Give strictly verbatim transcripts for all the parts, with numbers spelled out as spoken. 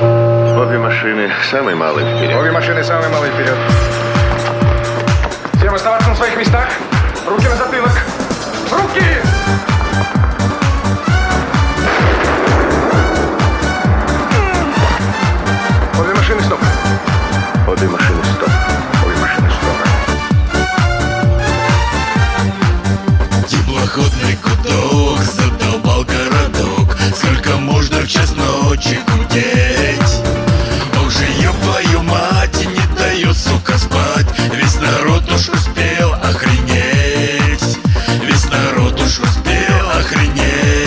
Обе машины самый малый вперед. Обе машины самый малый вперед. Всем оставаться на своих местах. Руки на затылок. Руки! Обе машины стоп. Обе машины стоп. Обе машины стоп. Теплоходный гудок задолбал городок. Сколько можно в час ночи гудеть? Ох же ёб твою мать, и не дает, сука, спать. Весь народ уж успел охренеть. Весь народ уж успел охренеть.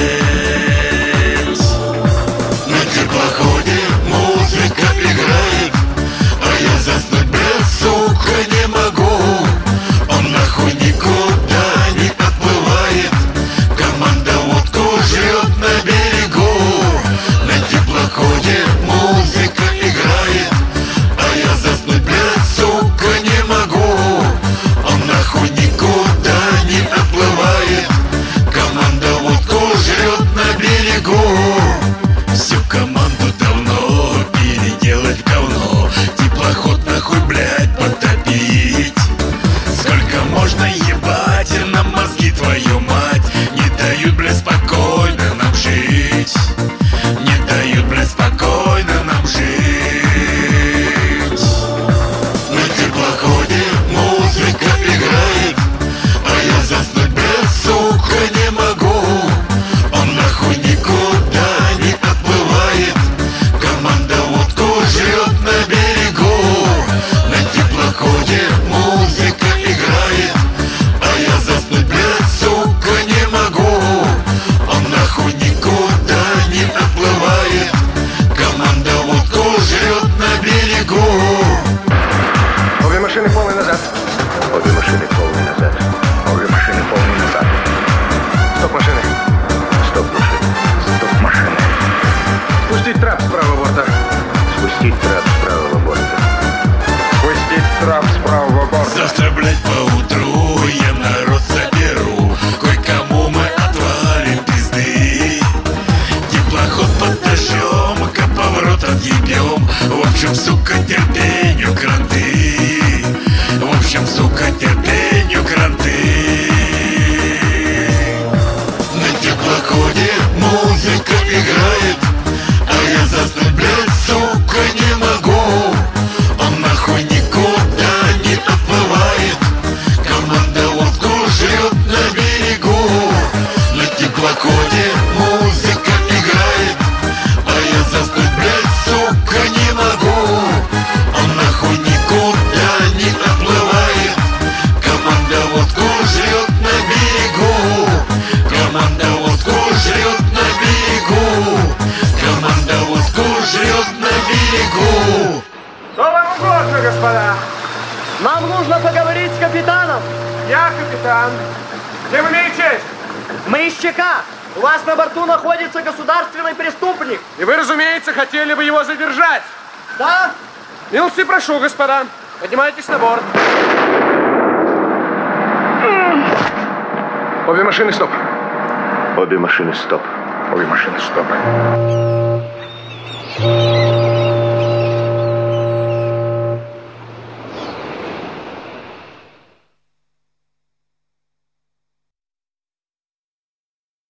На теплоходе музыка играет, а я заснуть, блядь, сука, не могу. Он нахуй никуда не отплывает. Команда водку жрет на берегу. На теплоходе музыка играет, а я заснуть, блядь, сука, не могу. Он нахуй никуда не отплывает. Команда водку жрет на берегу. Всю команду давно переделать в говно. Теплоход нахуй, блядь, потопить. Сколько можно ебать на мозги, твою мать? Не дают, блядь, спокойно нам жить. Не дают, блядь, спокойно нам жить. На теплоходе музыка играет, а я заснуть, блядь, сука, не могу. Он нахуй никуда не отплывает. Команда водку жрет на берегу. На теплоходе музыка играет, а я заснуть, блядь, сука, не могу. Он нахуй никуда не отплывает. Команда водку жрет на берегу. Обе машины полный назад. Обе машины полный назад. Обе машины полный назад. Стоп машины. Стоп машины. Стоп машины. Спустить трап с правого борта. Спустить трап с правого борта. Спустить трап с правого борта. Завтра, блядь, поутру я народ соберу. Кое-кому мы отвалим пизды. Теплоход под дождем, к поворотам ебем. В общем, сука, терпению кранты. В общем, сука, терпению кранты. На теплоходе музыка играет, а я заснуть, блядь, сука, не могу. Он нахуй никуда не отплывает. Команда водку жрет на берегу. На теплоходе музыка играет, а я заснуть, блядь, сука, не могу. Он нахуй никуда не отплывает. Команда водку жрет на берегу. Команда водку жрет на берегу. Команда водку жрет на берегу. Что вам угодно, господа? Нам нужно поговорить с капитаном. Я капитан. Кем имею честь? Мы из ЧК. У вас на борту находится государственный преступник. И вы, разумеется, хотели бы его задержать. Да? Милости прошу, господа. Поднимайтесь на борт. Обе машины стоп. Обе машины стоп. Обе машины стоп.